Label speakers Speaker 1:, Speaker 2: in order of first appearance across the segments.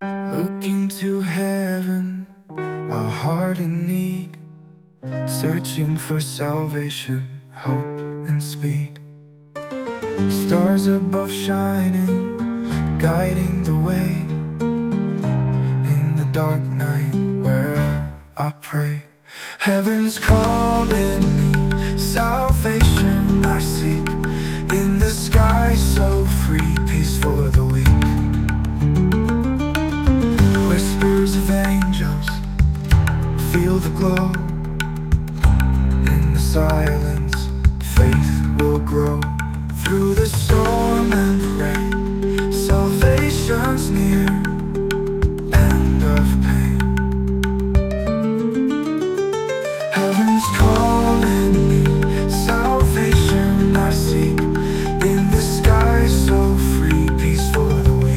Speaker 1: Looking to heaven, a heart in need, searching for salvation, hope and speed. Stars above shining, guiding the way in the dark night where I pray. Heaven's calling me, salvation I seek, in the sky so free, peace for the weak. Whispers of angels, feel the glow, in the silence, faith will grow. Through the storm and rain, salvation's near, end of pain. Heaven's calling me, salvation I seek, in the sky so free, peace for the weak.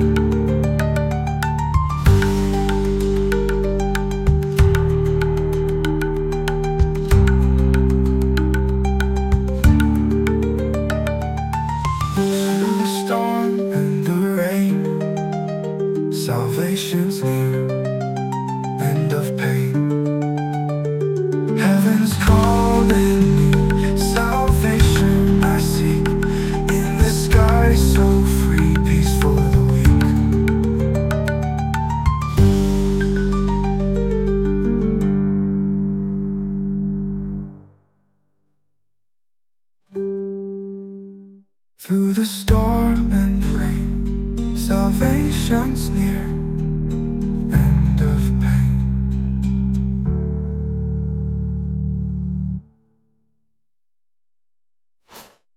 Speaker 1: Through the storm and the rain, salvation's near, end of pain. Heaven's calling me, salvation I seek, in the sky so free, peace for the weak. Through the storm and rain, salvation's near,